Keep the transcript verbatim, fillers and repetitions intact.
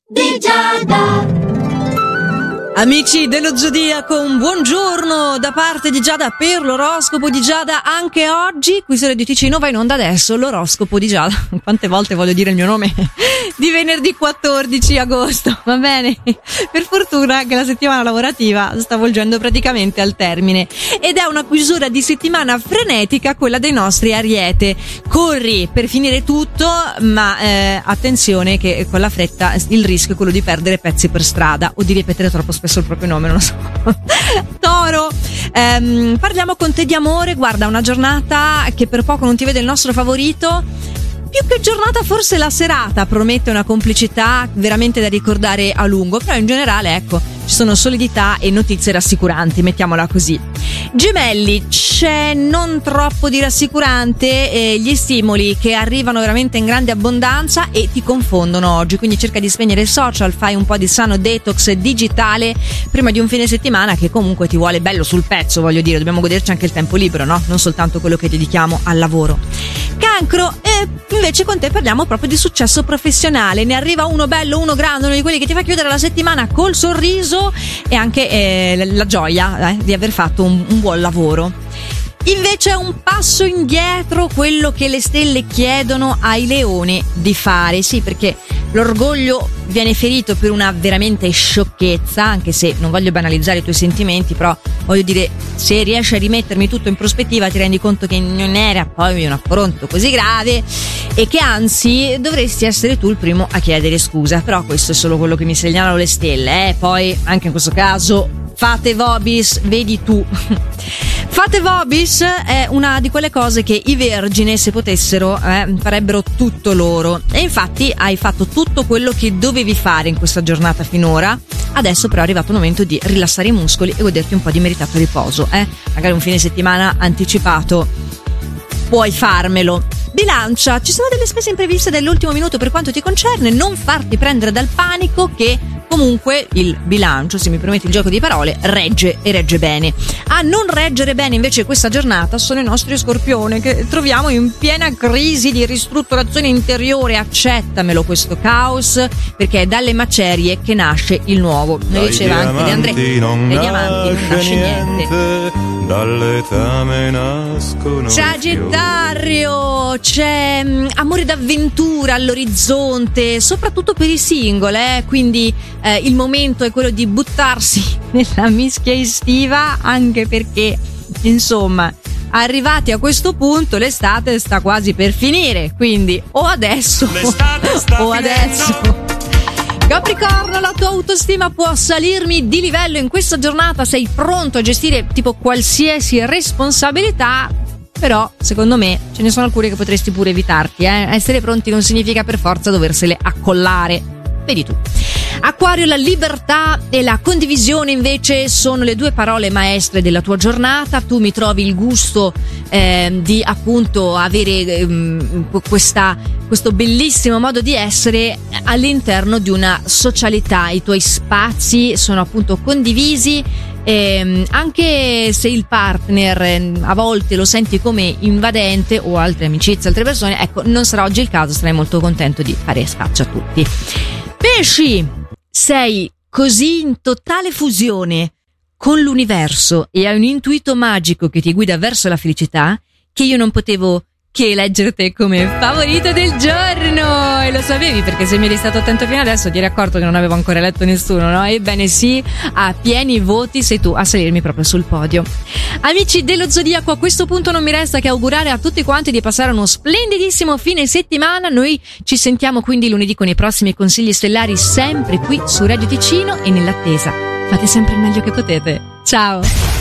di Giada. Amici dello Zodiaco, un buongiorno da parte di Giada per l'oroscopo di Giada anche oggi. Qui su Radio Ticino va in onda adesso l'oroscopo di Giada. Quante volte voglio dire il mio nome? Di venerdì quattordici agosto, va bene? Per fortuna che la settimana lavorativa sta volgendo praticamente al termine ed è una chiusura di settimana frenetica quella dei nostri Ariete. Corri per finire tutto, ma eh, attenzione che con la fretta il rischio è quello di perdere pezzi per strada o di ripetere troppo spesso il proprio nome, non lo so. Toro, ehm, parliamo con te di amore. Guarda, una giornata che per poco non ti vede il nostro favorito. Più che giornata, forse la serata promette una complicità veramente da ricordare a lungo, però in generale, ecco, ci sono solidità e notizie rassicuranti, mettiamola così. Gemelli, c'è non troppo di rassicurante, eh, gli stimoli che arrivano veramente in grande abbondanza e ti confondono oggi, quindi cerca di spegnere i social, fai un po' di sano detox digitale prima di un fine settimana che comunque ti vuole bello sul pezzo, voglio dire, dobbiamo goderci anche il tempo libero, no? Non soltanto quello che dedichiamo al lavoro. Cancro, eh, invece con te parliamo proprio di successo professionale, ne arriva uno bello, uno grande, uno di quelli che ti fa chiudere la settimana col sorriso e anche eh, la gioia eh, di aver fatto un, un buon lavoro. Invece è un passo indietro quello che le stelle chiedono ai leoni di fare, sì, perché l'orgoglio viene ferito per una veramente sciocchezza, anche se non voglio banalizzare i tuoi sentimenti, però voglio dire, se riesci a rimettermi tutto in prospettiva ti rendi conto che non era poi un affronto così grave e che anzi dovresti essere tu il primo a chiedere scusa, però questo è solo quello che mi segnalano le stelle, eh? Poi anche in questo caso fate vobis, vedi tu. Fate vobis è una di quelle cose che i vergine, se potessero, eh, farebbero tutto loro. E infatti hai fatto tutto quello che dovevi fare in questa giornata finora. Adesso però è arrivato il momento di rilassare i muscoli e goderti un po' di meritato riposo. Eh? Magari un fine settimana anticipato puoi farmelo. Bilancia, ci sono delle spese impreviste dell'ultimo minuto per quanto ti concerne, non farti prendere dal panico che comunque il bilancio, se mi permetti il gioco di parole, regge e regge bene. A non reggere bene invece questa giornata sono i nostri Scorpioni che troviamo in piena crisi di ristrutturazione interiore. Accettamelo questo caos, perché è dalle macerie che nasce il nuovo. Lo diceva anche De André, dai diamanti non nasce niente. Dall'etame nascono. Sagittario, c'è mh, amore d'avventura all'orizzonte, soprattutto per i single, eh? Quindi eh, il momento è quello di buttarsi nella mischia estiva, anche perché insomma arrivati a questo punto l'estate sta quasi per finire, quindi o adesso o adesso. Capricorno, la tua autostima può salirmi di livello in questa giornata, sei pronto a gestire tipo qualsiasi responsabilità, però secondo me ce ne sono alcune che potresti pure evitarti, eh? Essere pronti non significa per forza doversele accollare, vedi tu. Acquario, la libertà e la condivisione invece sono le due parole maestre della tua giornata. Tu mi trovi il gusto eh, di appunto avere eh, questa, questo bellissimo modo di essere all'interno di una socialità. I tuoi spazi sono appunto condivisi, eh, anche se il partner eh, a volte lo senti come invadente, o altre amicizie, altre persone, ecco, non sarà oggi il caso, sarai molto contento di fare spazio a tutti. Pesci, sei così in totale fusione con l'universo e hai un intuito magico che ti guida verso la felicità che io non potevo che eleggerti come favorito del giorno. E lo sapevi, perché se mi eri stato attento fino adesso ti eri accorto che non avevo ancora eletto nessuno, no? Ebbene sì, a pieni voti sei tu a salirmi proprio sul podio. Amici dello Zodiaco, a questo punto non mi resta che augurare a tutti quanti di passare uno splendidissimo fine settimana. Noi ci sentiamo quindi lunedì con i prossimi consigli stellari, sempre qui su Radio Ticino, e nell'attesa fate sempre il meglio che potete. Ciao!